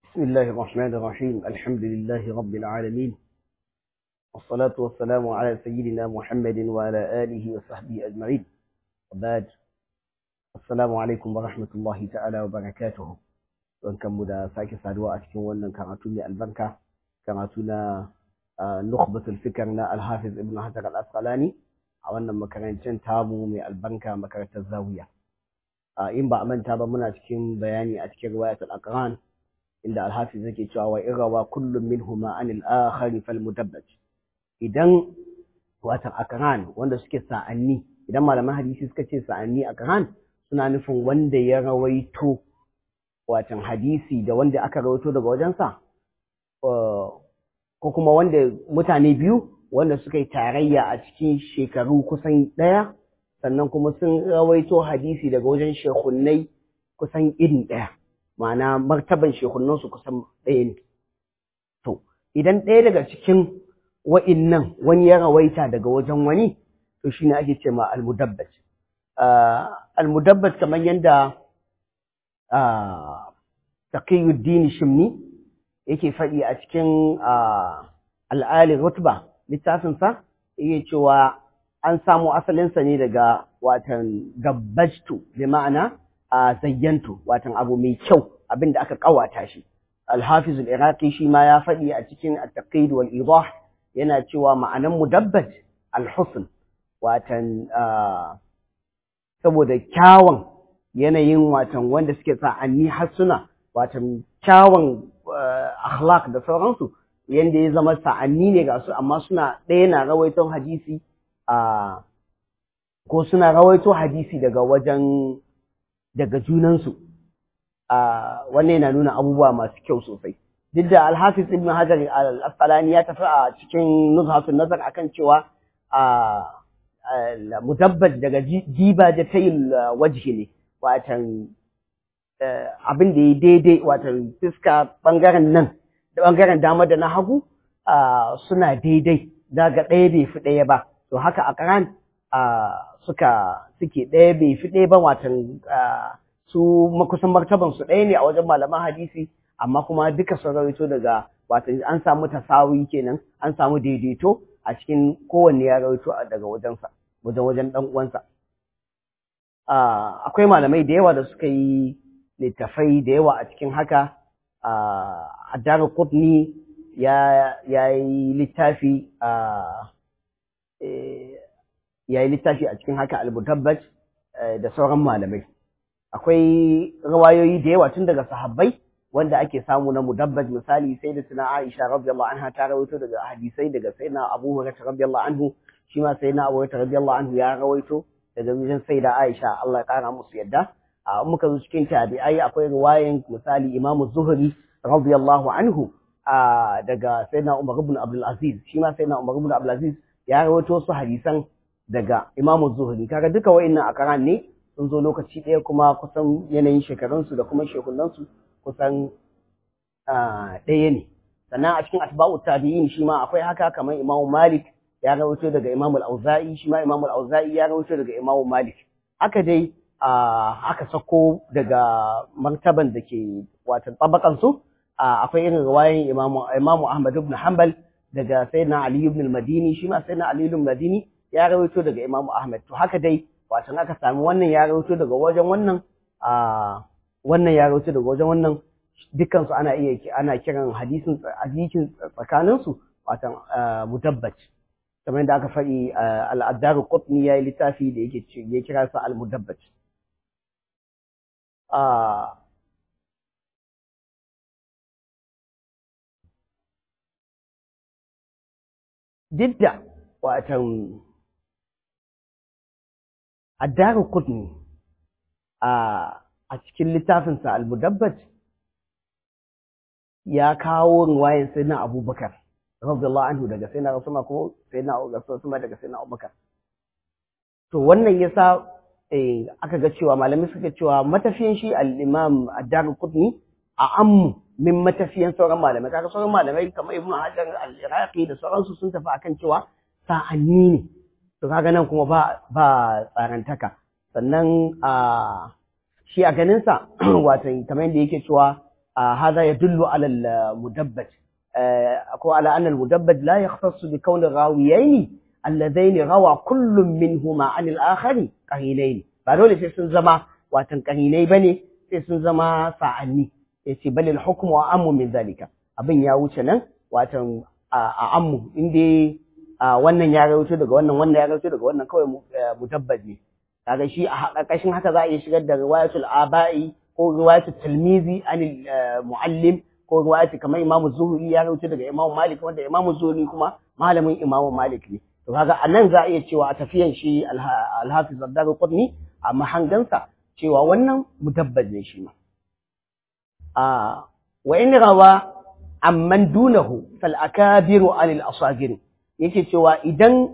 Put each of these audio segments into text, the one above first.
بسم الله الرحمن الرحيم الحمد لله رب العالمين والصلاة والسلام على سيدنا محمد وعلى آله وصحبه أجمعين وبعد السلام عليكم ورحمة الله تعالى وبركاته وانكم دا ساكي سادوا أتكين ونن كراتوني البركة كراتونا نخبة الفكرنا الحافظ ابن حجر الأسقلاني وانا مكرنتين تابو من البركة مكرنة الزاوية إن بأمن تابا منا أتكين بياني أتكين رواية الأقران inda alhafiz yake cewa wa irawa kullum minhuma anil akhari fal mudabbaj idan watan akran wanda suke sa'anni idan malaman hadisi suka ce sa'anni akran suna nufin wanda ya rawaito watan hadisi da wanda aka rawaito daga wajensa ko kuma wanda mutane biyu wanda suka yi tarayya a cikin shekaru kusan ɗaya sannan kuma sun rawaito hadisi daga wajen shekunnai kusan irin ɗaya ma'ana martaban shehunansu kusan ɗaya ne. To, idan ɗaya daga cikin wa'innan wani ya rawaita daga wajen wani, to shi ne ake ce ma al-mudabbaj. Al-mudabbaj kamar yadda Taqiyuddin Shimni yake faɗi a cikin al'ali rutba littafinsa, yake cewa an samu asalinsa ne daga watan gabbajtu, bi ma'ana zayyantu watan abu mai kyau abin da aka kawata shi al-hafiz al-iraqi shi ma ya faɗi a cikin at-taqid wal idah yana cewa ma'anan mudabbaj al-husn watan saboda kyawun yanayin watan wanda suke sa'anni hasuna watan kyawun akhlaq da sauransu yanda ya zama sa'anni ne ga su amma suna ɗaya na rawaito hadisi ko suna rawaito hadisi daga junansu wannan yana nuna abubuwa masu kyau sosai duk da alhafiz ibn hajar al-asqalani ya tafi a cikin nuzhatun nazar akan cewa mudabbaj daga dibajatil wajhi ne watan abin da ya daidai watan fiska bangaren nan da bangaren dama da na hagu suna daidai daga ɗaya bai fi ɗaya ba to haka a ƙaran suke ɗaya bai fi ɗaya ba watan su kusan martaban su ɗaya ne a wajen malaman hadisi amma kuma duka sun rawaito daga watan an samu tasawi kenan an samu daidaito a cikin kowanne ya rawaito daga wajensa wajen ɗan uwansa akwai malamai da yawa da suka yi littafai da yawa a cikin haka ad-Daraqutni ya yi littafi a cikin haka al-Mudabbaj da sauran malamai akwai riwayoyi da yawa tun daga sahabbai wanda ake samu na mudabbaj misali sai da tuna Aisha radiyallahu anha ta rawaito daga hadisai daga sayyidina Abu Hurairah radiyallahu anhu shi ma sayyidina Abu Hurairah radiyallahu anhu ya rawaito daga mijin sayyida Aisha Allah ya kara musu yadda muka zo cikin tabi'ai akwai riwayan misali Imam Zuhri radiyallahu anhu daga sayyidina Umar ibn Abdul Aziz shi ma sayyidina Umar ibn Abdul Aziz ya rawaito su hadisan daga Imam Zuhri kaga duka wa'annan akaran ne sun zo lokaci ɗaya kuma kusan yanayin shekarunsu da kuma shekunansu kusan ɗaya ne sannan a cikin atba'u tabi'in shi ma akwai haka kamar Imam Malik ya rawaito daga Imam al-Auza'i shi ma Imam al-Auza'i ya rawaito daga Imam Malik haka dai aka sako daga martaban da ke watan tabakan su akwai irin riwayan Imam Ahmad ibn Hanbal daga Sayyidina Ali ibn al-Madini shi ma Sayyidina Ali ibn al-Madini ya rawaito daga Imam Ahmad to haka dai watan aka sami wannan ya rawaito daga wajen wannan wannan ya rawaito daga wajen wannan dukkan su ana kiran hadisin tsakanin su watan mudabbaj kamar yadda aka faɗi al-Daraqutni yayi littafi da ya kira sa al-Mudabbaj didda watan ad-Daraqutni a cikin littafinsa al-Mudabbaj ya kawo riwayar sayyidina Abubakar radiyallahu anhu daga sayyidina Usman ko sayyidina Usman daga sayyidina Abubakar to wannan yasa aka ga cewa malamai suka cewa matafiyan shi al-Imam ad-Daraqutni a ammu min matafiyan sauran malamai kaga sauran malamai kamar Ibn Hajar al-Iraqi da sauransu sun tafi akan cewa sa'anni ne to kaga nan kuma ba tsarantaka sannan shi a ganin sa wato kamar yadda yake cewa هذا يدل على المدبج أو على أن المدبج لا يختص بكون الراويين اللذين روى كل منهما عن الآخر قرينين فدول sai sun zama watan qarinai bane sai sun zama sa'anni yace bal al hukmu wa ammu min zalika abin ya wuce nan watan a ammu inda wannan ya rawaito daga wannan ya rawaito daga wannan kawai mudabbaj ne kaga shi a ƙarƙashin haka za a iya shigar da riwayatul aba'i ko riwayatul tilmizi anil muallim ko riwayati kamar Imam Zuhri ya rawaito daga Imam Malik wanda Imam Zuhri kuma malamin Imam Malik ne to kaga anan za a iya cewa a tafiyan shi al-Hafiz ad-Darqutni a mahangansa cewa wannan mudabbaj ne shi ma wa in rawa amman dunahu fal akabiru anil asagir yake cewa idan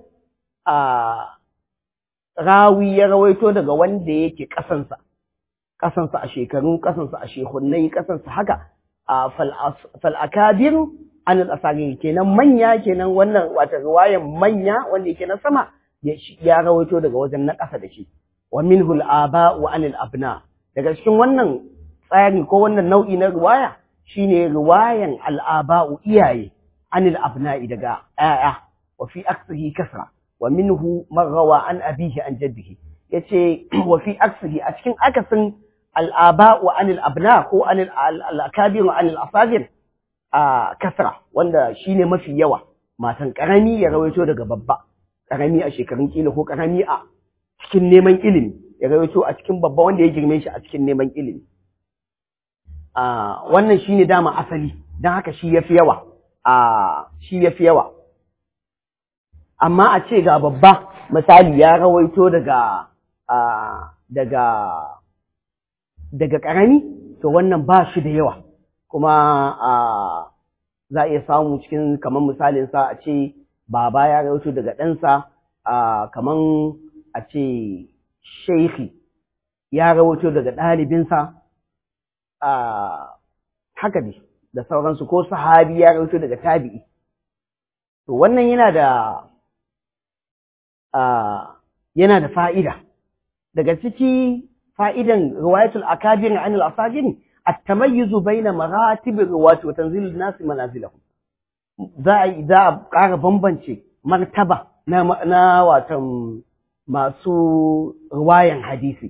rawi ya rawaito daga wanda yake kasansa a shekaru kasansa a shehunnai kasansa haka fal akabiru anil asagir kenan manya kenan wannan wata riwayan manya wanda yake na sama ya rawaito daga wajen na kasa da shi wa minhu al-aba wa anil abna daga cikin wannan tsari ko wannan nau'i na riwaya shine riwayan al-aba'u iyaye anil abna'i daga ayya wa fi aksihi kasra wa minhu man rawa an abihi an jaddihi yace wa fi aksihi a cikin akasin al-aba'u anil abna ko anil al-akabir anil asagir kasra wanda shine mafi yawa matan karami ya rawaito daga babba karami a shekarun kila ko karami a cikin neman ilimi ya rawaito a cikin babba wanda ya girme shi a cikin neman ilimi wannan shine dama asali dan haka shi yafi yawa amma a ce ga babba misali ya rawaito daga karami to wannan ba shi da yawa kuma za a iya samu cikin kamar misalin sa a ce baba ya rawaito daga ɗansa kamar a ce sheikhi ya rawaito daga ɗalibinsa haka ne da sauransu ko sahabi ya rawaito daga tabi'i to wannan yana da fa'ida daga ciki fa'idan riwayatul akabir an al-asagir at-tamayyiz bayna maratib riwayat wa tanzil an-nas manazilahum za a ƙara bambance martaba na watan masu riwayan hadisi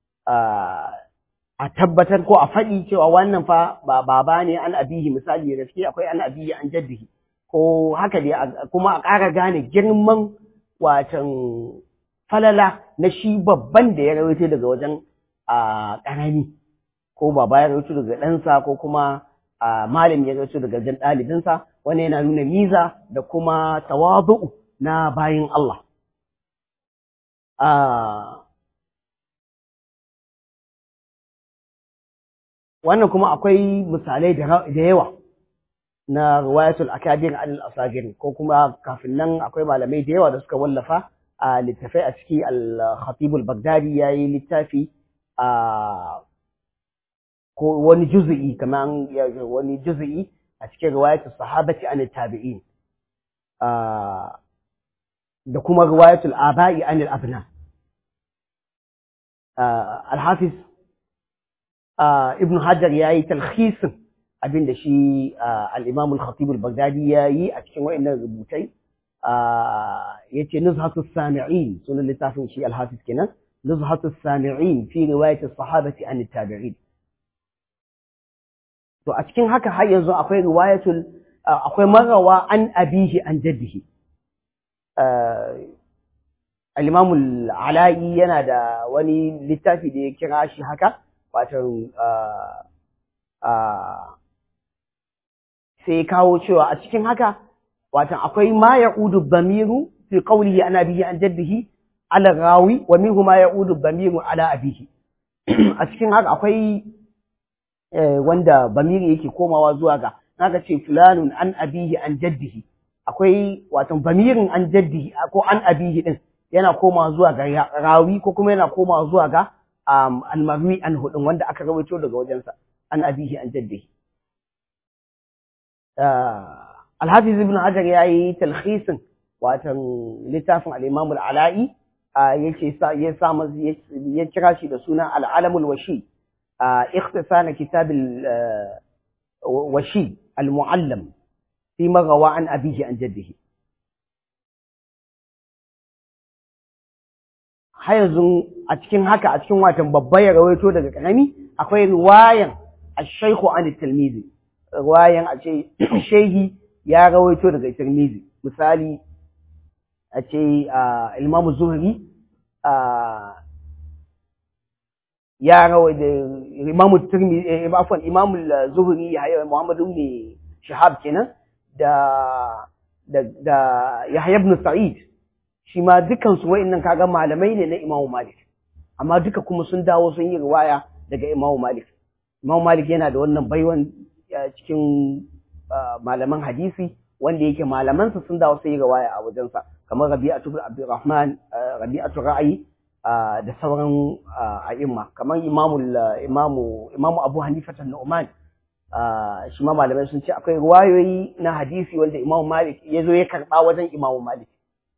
a tabbatar ko a faɗi cewa wannan fa baba ne an abihi misali gaske akwai an abihi an jaddihi ko haka dai kuma a ƙara gane girman watan falala na shi babban da ya rawaito daga wajen ƙarami ko baba ya rawaito daga ɗansa ko kuma malam ya rawaito daga wajen ɗalibinsa wanda yana nuna miza da kuma tawadu'u na bayin Allah wannan kuma akwai misalai da yawa na riwayatul akabir an al-asagir ko kuma kafin nan akwai malamai da yawa da suka wallafa a littafai a ciki al-khatib al-baghdadi yayi littafi ko wani juz'i kaman wani juz'i a cikin riwayatul sahabati an tabi'in da kuma riwayatul aba'i an al-abna al-hafiz ibn hajar yayi talkhisin abinda shi al-imam al-khatib al-baghdadi yayi a cikin wayannan rubutai yace nuzhatus sami'in sunan littafin shi al-hafiz kenan nuzhatus sami'in fi riwayat as-sahabati an at-tabi'in to a cikin haka har yanzu akwai riwayatul akwai marawa an abihi an jaddihi al-imam al-ala'i yana da wani littafi da ya kira shi haka watan sai kawo cewa a cikin haka watan akwai ma ya'udu dhamiru fi qawlihi ana bihi an jaddihi ala rawi wa minhu ma ya'udu dhamiru ala abihi a cikin haka akwai wanda bamiri yake komawa zuwa ga naka ce fulanun an abihi an jaddihi akwai watan bamirin an jaddihi ko an abihi din yana komawa zuwa ga rawi ko kuma yana komawa zuwa ga al-marwi an hudun wanda aka rawaito daga wajensa an abihi an jaddihi al-hafiz ibn hajar yayi talkhisin watan littafin al-imam al-ala'i yake ya kira shi da suna al-alamul washi اختصار كتاب washi al-mu'allam fi magawa an abihi an jaddihi. Har yanzu a cikin haka, a cikin watan babba ya rawaito daga ƙarami, akwai riwayan ash-shaykhu an at-tilmizi, riwayan a ce shehi ya rawaito daga tilmizi. Misali a ce Imam Zuhri ya rawaito Imam Tirmidhi, Imam Zuhri ya Muhammad ibn Shihab kenan da Yahya ibn Sa'id, shi ma dukansu wa'annan kaga malamai ne na Imam Malik, amma duka kuma sun dawo sun yi riwaya daga Imam Malik. Imam Malik yana da wannan baiwan cikin malaman hadisi, wanda yake malamansa sun dawo sun yi riwaya a wajensa, kamar Rabi'atu bin Abdurrahman, Rabi'atu Ra'ayi da sauran a'imma, kamar Imamu Abu Hanifa an-Nu'man, shi ma malamai sun ce akwai riwayoyi na hadisi wanda Imam Malik ya zo ya karɓa wajen Imam Malik.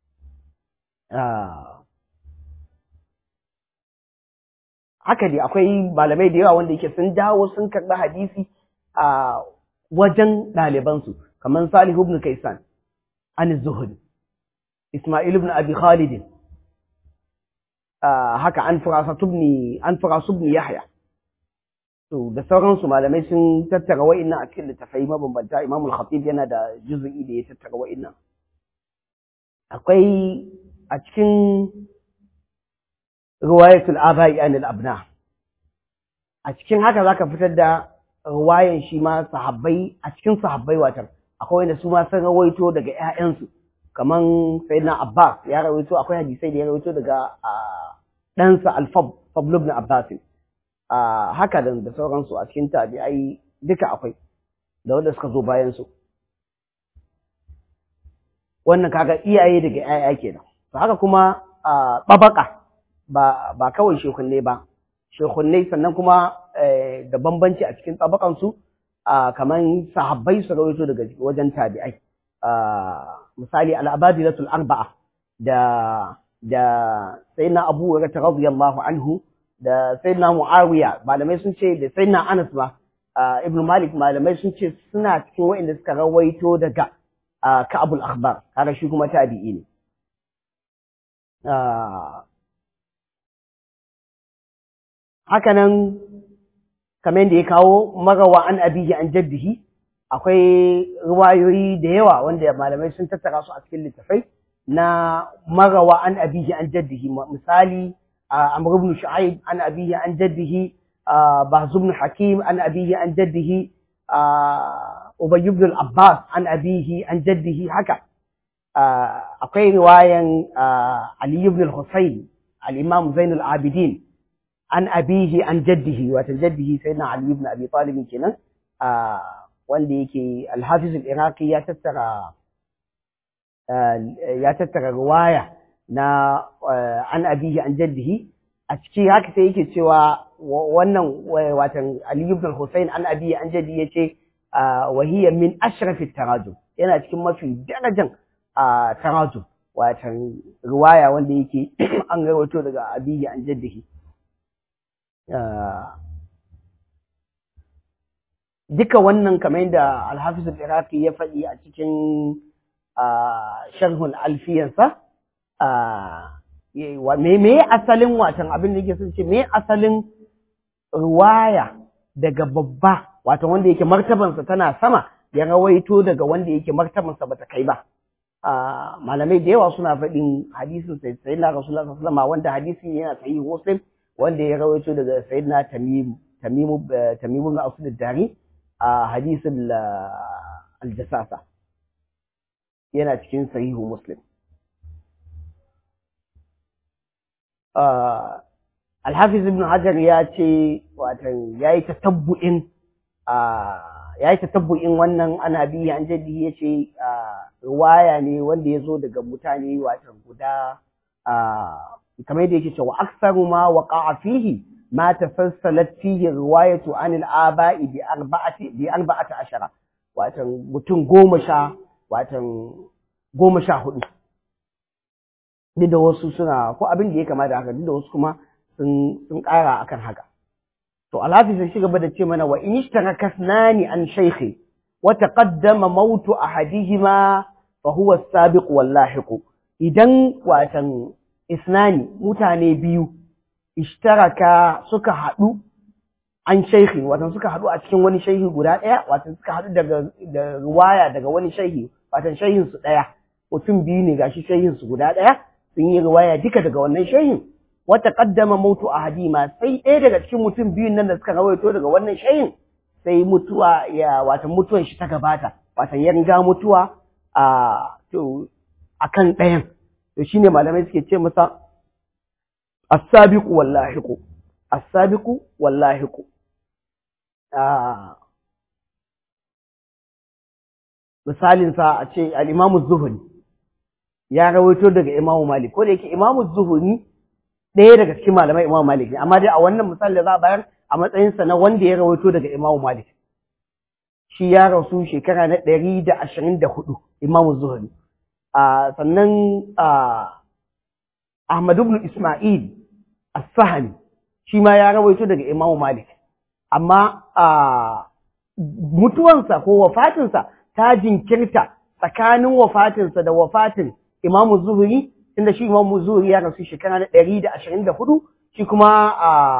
Haka dai akwai malamai da yawa wanda yake sun dawo sun karɓi hadisi a wajen ɗalibansu, kamar Salih ibn Kaysan an Zuhri, Ismail ibn Abi Khalid, haka an Firasu ibn Yahya. To da sauransu malamai sun tattara wa'innan a cikin littafai mabambanta. Imam al-Khatib yana da juz'i da ya tattara wa'innan. Akwai a cikin riwayatul aba'i anil abna, a cikin haka zaka fitar da riwayan shi ma sahabbai, a cikin sahabbai watan akwai wanda su ma sun rawaito daga ƴaƴansu, kaman sayyidina Abbas ya rawaito, akwai hadisai da ya rawaito daga ɗansa al-Fadl ibn Abbas, haka da sauransu a cikin tabi'ai duka akwai, da wanda suka zo bayan su. Wannan kaga iyaye daga ƴaƴa kenan. To haka kuma babaka ba kawai shekunne ba, shekunne sannan kuma da bambanci a cikin tabakan su, kaman sahabbai su rawaito daga wajen tabi'ai. Misali al-abadilatul arba'a da sayyidina Abu Hurairah radiyallahu anhu, da sayyidina Muawiya, malamai sun ce da sayyidina Anas ma Ibn Malik, malamai sun ce suna cikin wa'inda suka rawaito daga Ka'abul Akhbar, kaga shi kuma tabi'i ne. Haka nan kamar yadda ya kawo magawa an abihi an jaddihi, akwai riwayoyi da yawa wanda malamai sun tattara su a cikin littafai na magawa an abihi an jaddihi. Misali Amr ibn Shu'aib an abihi an jaddihi, Bahz ibn Hakim an abihi an jaddihi, Ubay ibn al-Abbas an abihi an jaddihi. Haka akwai riwayan Ali ibn al-Husayn al-Imam Zain al-Abidin an abihi an jaddihi, wato jaddihi sayyidina Ali ibn Abi Talib kenan, wanda yake al-Hafiz al-Iraqi ya tattara riwaya na an abihi an jaddihi. A ciki haka sai yake cewa wannan watan Ali ibn al-Husayn an abihi an jaddihi yace wa hiya min ashrafi tarajum, yana cikin mafi darajan tarajum, watan riwaya wanda yake an rawaito daga abihi an jaddihi. Duka wannan kamar yadda al-Hafiz al-Iraqi ya faɗi a cikin sharhul alfiyansa, me asalin watan abin da yake sun ce me asalin riwaya daga babba, watan wanda yake martabansa tana sama ya rawaito daga wanda yake martabansa bata kai ba. Malamai da yawa suna faɗin hadisin sayyidina Rasulullah sallallahu alaihi wasallam, wanda hadisi yana sahih Muslim, wanda ya rawaito daga sayyidina Tamim ibn Asad ad-Dari a hadisin al-Jasasa, yana cikin sahihu Muslim. Al-Hafiz ibn Hajar ya ce watan yayi tatabbu'in wannan ana biya an jaddi, yace riwaya ne wanda yazo daga mutane watan guda kamar yadda yake cewa aksaru ma waqa'a fihi ma tafassalat fihi riwayatu an al-aba'i bi arba'ati ashara, watan mutum 14, duk da wasu suna ko abin da ya kama da haka, duk da wasu kuma sun ƙara akan haka. to alhafi sai shi gaba da ce mana wa in ishtaraka kasnani an shaykhi wa taqaddama mautu ahadihima fa huwa as-sabiq wal lahiq idan watan isnani mutane biyu ishtaraka suka hadu an shaykhi watan suka hadu a cikin wani shaykhi guda daya watan suka hadu da riwaya daga wani shaykhi watan shaykhin su daya mutum biyu ne gashi shaykhin su guda daya sun yi riwaya duka daga wannan shaykhin wata kaddama mautu ahadima sai ɗaya daga cikin mutum biyun nan da suka rawaito daga wannan shayin sai mutuwa watan mutuwan shi ta gabata watan ya riga mutuwa akan ɗayan to shine malamai suke ce masa as-sabiqu wal lahiqu as-sabiqu wal lahiqu misalin sa a ce al-Imam az-Zuhri ya rawaito daga Imam Malik ko da yake Imam az-Zuhri ɗaya daga cikin malamai Imam Malik ne amma dai a wannan misali da za a bayar a matsayinsa na wanda ya rawaito daga Imam Malik shi ya rasu shekara na 124 Imam Zuhri sannan Ahmad ibn Isma'il as-Sahmi shi ma ya rawaito daga Imam Malik amma mutuwansa ko wafatinsa ta jinkirta tsakanin wafatinsa da wafatin Imam Zuhri inda shi Imam Zuhri ya rasu shekara na 124 shi kuma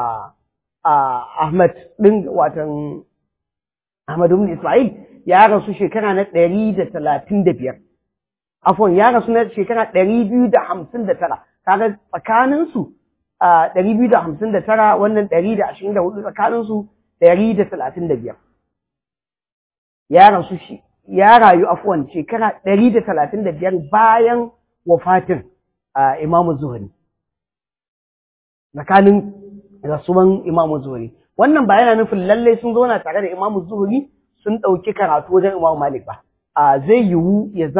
Ahmad din watan Ahmad ibn Isma'il ya rasu shekara na 135 afwan ya rasu na shekara 259 kaga tsakanin su 259 wannan 124 tsakanin su 135 ya rasu shi ya rayu afwan shekara 135 bayan wafatin Imam Zuhri tsakanin rasuwan Imam Zuhri wannan ba yana nufin lalle sun zauna tare da Imam Zuhri sun ɗauki karatu wajen Imam Malik ba zai yiwu ya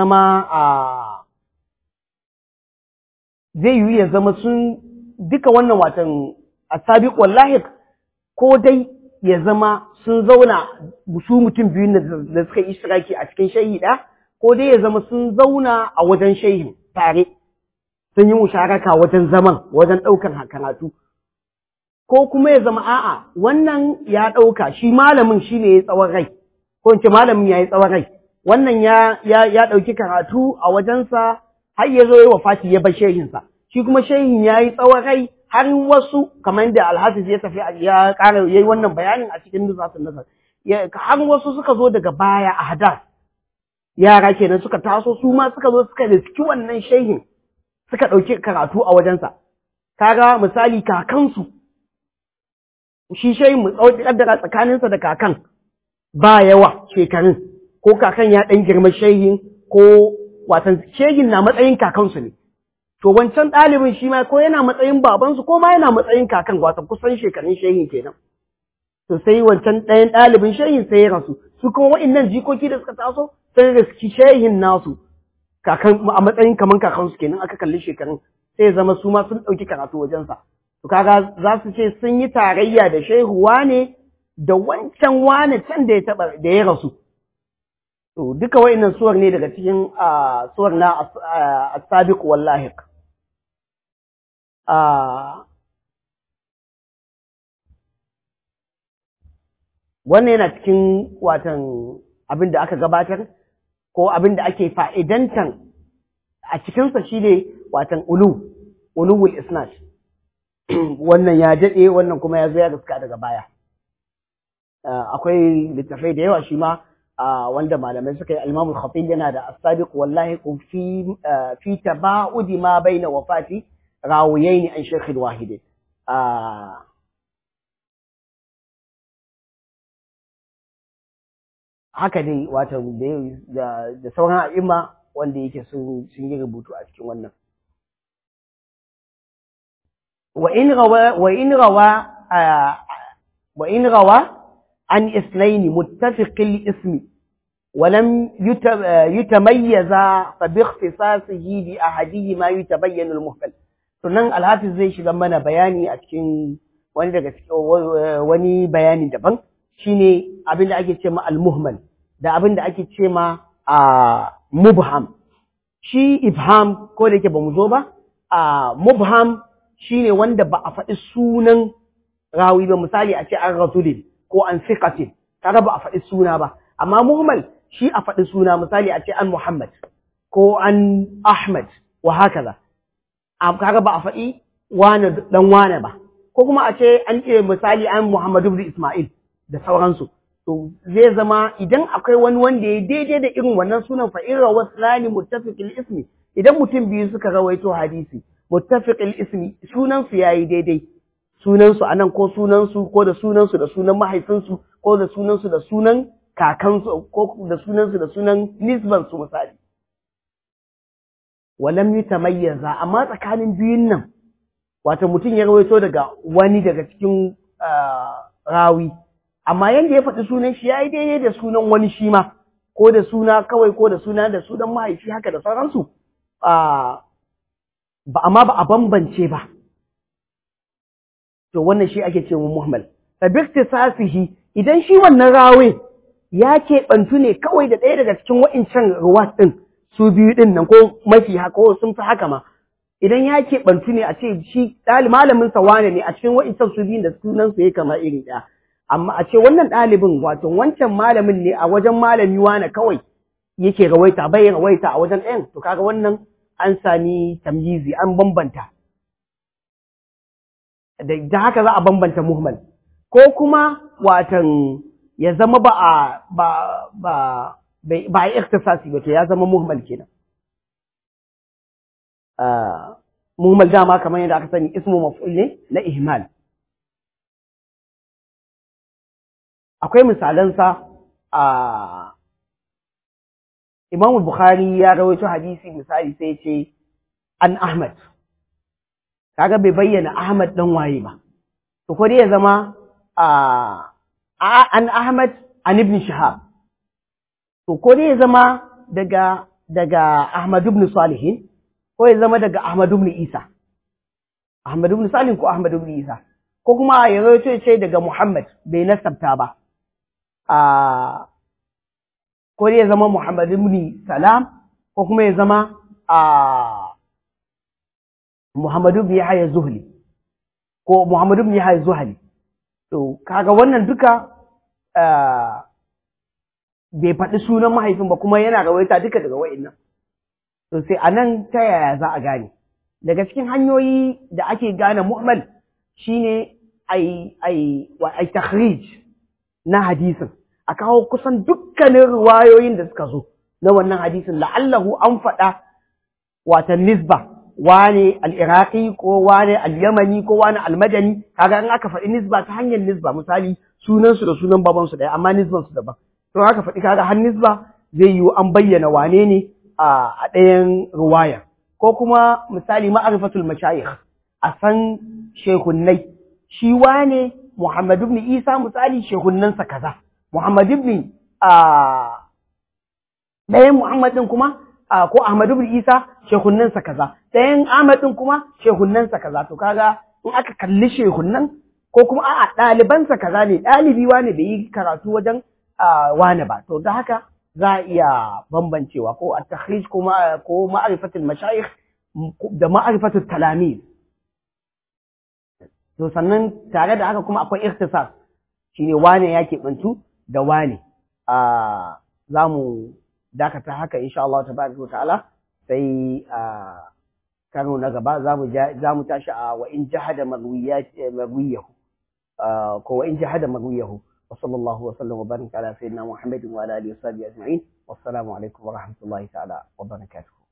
zama sun duka wannan watan as-sabiq wallahi ko dai ya zama sun zauna su mutum biyu da suka yi ishtiraki a cikin shahida ko dai ya zama sun zauna a wajen shehin tare sun yi musharaka wajen zaman wajen ɗaukan karatu ko kuma ya zama a'a wannan ya ɗauka shi malamin shi ne ya tsawon rai ko in ce malamin ya yi tsawon rai wannan ya ɗauki karatu a wajensa har ya zo ya wafati ya bar shehinsa shi kuma shehin ya yi tsawon rai har wasu kamar da alhafiz ya tafi ya ƙara yayi wannan bayanin a cikin nuzatun nazar har wasu suka zo daga baya a hadas yara kenan suka taso su ma suka zo suka riski wannan shehin suka ɗauki karatu a wajensa kaga misali kakansu shi shehin mu tsawon kaddara tsakaninsa da kakan ba yawa shekarun ko kakan ya ɗan girma shehin ko watan shehin na matsayin kakansu ne to wancan ɗalibin shi ma ko yana matsayin babansu ko ma yana matsayin kakan watan kusan shekarun shehin kenan to sai wancan ɗayan ɗalibin shehin sai ya rasu su kuma wa'innan jikoki da suka taso sai riski shehin nasu kakan a matsayin kaman kakansu kenan aka kalli shekarun sai ya zama su ma sun ɗauki karatu wajensa to kaga za su ce sun yi tarayya da shehu wane da wancan wane can da ya rasu to duka wa'innan suwar ne daga cikin suwar na as-sabiq wal lahiq wannan yana cikin watan abin da aka gabatar ko abin da ake fa'idantan a cikinsa shi ne watan uluwul isnad wannan ya daɗe wannan kuma ya zo ya gaska daga baya akwai littafai da yawa shi ma wanda malamai suka yi al-Imam al-Khatib yana da as-sabiq wallahi fi taba'udi ma baina wafati rawiyaini an shaykh wahid haka dai wato da sauran a'imma wanda yake sun yi rubutu a cikin wannan wa in rawa an islaini muttafiqil ismi ولم يتميز فباختصاصه بأحدهما يتبين المهمل sunan alhafiz zai shiga mana bayani a cikin wani daga wani bayani daban shine abin da ake cewa al-muhmal da abin da ake cewa mubham shi ibham ko da yake bamu zo ba mubham shine wanda ba a faɗi sunan rawi ba, misali a ce an rajulin ko an siqatin, kaga ba a faɗi suna ba. Amma muhmal shi a faɗi suna, misali a ce an Muhammad ko an Ahmad wa hakaza, kaga ba a faɗi wane dan wane ba, ko kuma a ce an ce misali an Muhammad ibn Isma'il da sauransu. To zai zama idan akwai wani wanda ya daidai da irin wannan sunan fa irra waslani muttafiqil ismi, idan mutum biyu suka rawaito hadisi muttafiqil ismi, sunan su yayi daidai, sunan su anan ko sunan su ko da sunan su da sunan mahaifinsu ko da sunan su da sunan kakansu ko da sunan su da sunan nisban su misali. Walam yutamayyaza, amma tsakanin biyun nan wato mutum ya rawaito daga wani daga cikin rawi, amma yanda ya faɗi sunan shi ya yi daidai da sunan wani shi ma, ko da suna kawai ko da sunan mahaifi haka da sauransu, amma ba a bambance ba. To wannan shi ake ce muhmal. Fabiktisasihi, idan shi wannan rawi ya keɓantu ne kawai da ɗaya daga cikin wa'incan ruwat ɗin, su biyu ɗin nan ko mafi haka ko sun fi haka ma, idan ya keɓantu ne a ce shi malamin sa wane ne a cikin wa'incan su biyun da sunan su ya kama iri ɗaya. Amma a ce wannan ɗalibin wato wancan malamin ne a wajen malami wane kawai yake rawaita, bai rawaita a wajen ɗayan, to kaga wannan an sami tamyizi, an bambanta. Da haka za a bambanta muhmal. Ko kuma watan ya zama ba a ikhtisasi ba, to ya zama muhmal kenan. Muhmal dama kamar yadda aka sani ismu maf'ul ne na ihmal. Akwai misalansa a Imam Bukhari ya rawaito hadisi misali sai ce an Ahmad, kaga bai bayyana Ahmad dan waye ba, to ko dai ya zama an Ahmad an ibn Shihab, to ko dai ya zama daga Ahmad ibn Salih, ko ya zama daga Ahmad ibn Isa, Ahmad ibn Salih ko Ahmad ibn Isa, ko kuma ya rawaito ce daga Muhammad bai nasabta ba, ko dai ya zama Muhammad ibn Salam, ko kuma ya zama Muhammad ibn Yahya Zuhli ko Muhammad ibn Yahya Zuhli. To kaga wannan duka bai faɗi sunan mahaifin ba, kuma yana rawaita duka daga wa'annan. To sai anan ta yaya za a gane? Daga cikin hanyoyi da ake gane mu'mal shine ai takhrij na hadisin, a kawo kusan dukkanin riwayoyin da suka zo na wannan hadisin, la'allahu an faɗa watan nisba, wane al-iraqi ko wane al-yamani ko wane al-madani, kaga in aka faɗi nisba ta hanyar nisba, misali sunan su da sunan baban su ɗaya amma nisban su daban, to aka faɗi kaga har nisba zai yiwu an bayyana wane ne a ɗayan riwaya. Ko kuma misali ma'arifatul mashayikh, a san shehunnai, shi wane Muhammad ibn Isa misali shehunnansa kaza, Muhammad ibn ɗayan Muhammad din kuma ko Ahmad ibn Isa shehunnansa kaza, ɗayan Ahmad din kuma shehunnansa kaza. To kaga in aka kalli shehunnan ko kuma a'a ɗalibansa kaza ne, ɗalibi wane bai yi karatu wajen wane ba, to da haka za a iya bambancewa ko a takhrij ko ma'arifatul mashayikh da ma'arifatul talamiz. To sannan tare da haka kuma akwai ikhtisas, shine wane ya keɓantu da wane. Za mu dakata haka insha Allah tabaraka wa ta'ala, sai karo na gaba za mu tashi a wa in jahada marwiyahu ko wa in jahada marwiyahu. wa sallallahu wa sallam wa baraka ala sayyidina Muhammadin wa ala alihi wa sahbihi ajma'in. Wassalamu alaikum wa rahmatullahi ta'ala wa barakatuh.